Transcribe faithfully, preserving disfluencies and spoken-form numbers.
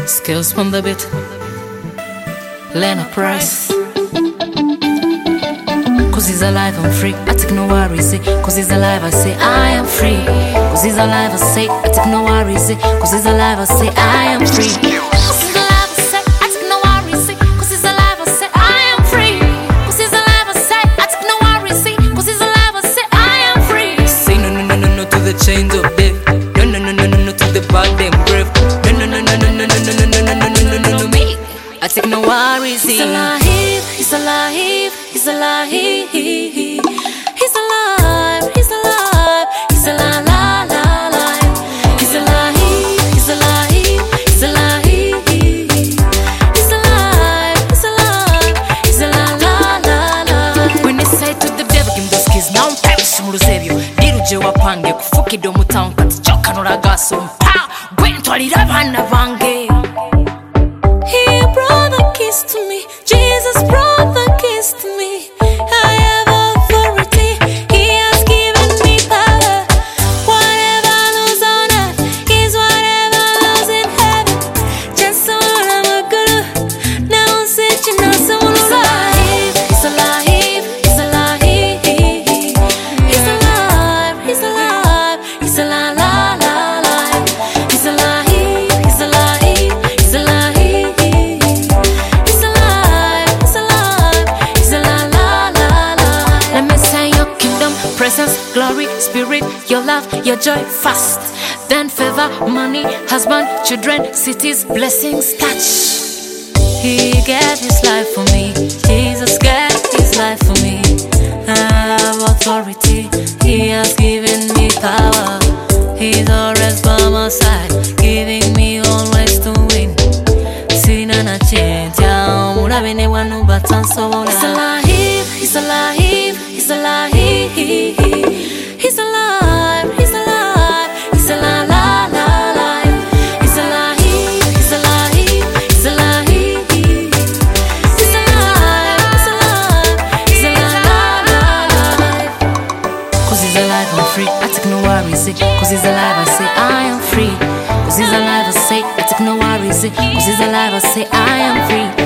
Skills from the bit, Lena Price. Cause he's alive, I'm free, I take no worries. Cause he's alive, I say I am free. Cause he's alive, I say I take no worries. Cause he's alive, I say I am free. Cause he's alive, I say I take no worries. Cause he's alive, I say I am free. Cause he's alive, I say I take no worries. Cause he's alive, I say I am free. Say no, no, no, no, no to the chains of death. No, no, no, no, no, no to the bad and brave. No, no, no, no, no, no, no, no, no, no, no, no, no, no, no, me. I take no worries. He's alive, he's alive, he's alive. He's alive, he's alive, he's alive, la, la, la. He's alive, he's alive, he's alive. He's alive, he's alive, he's alive, la, la, la. When they say to the devil, give him those keys, now I'm perish mu Eusebio. Diruje wapange kufukide omutamu kati kyokkanula gaso mpa gwe ntwalira abaana bange. He brought the keys to me, Jesus brought the keys to me. I have authority, he has given me power. Whatever lose on earth is whatever lose in heaven. Just so I'm a guru, now I'm searching out someone alive. He's alive, he's alive, he's alive, he's alive, he's alive, la, la, la. He's alive, he's alive, he's alive. Presence, glory, spirit, your love, your joy, fast. Then favor, money, husband, children, cities, blessings, touch. He gave his life for me. Jesus gave his life for me. I have authority. He has given me power. He's always by my side, giving me always to win. Sina na chentia, murabene wanu batansobola. He's alive, he's alive, he's alive. He's alive, he's alive, he's alive, la, la, la. He's alive, he's alive, he's alive. He's alive, he's alive, he's alive, la, la, la. Cause he's alive, I'm free, I take no worries. Cause he's alive, I say I am free. Cause he's alive, I say I take no worries. Cause he's alive, I say I am free.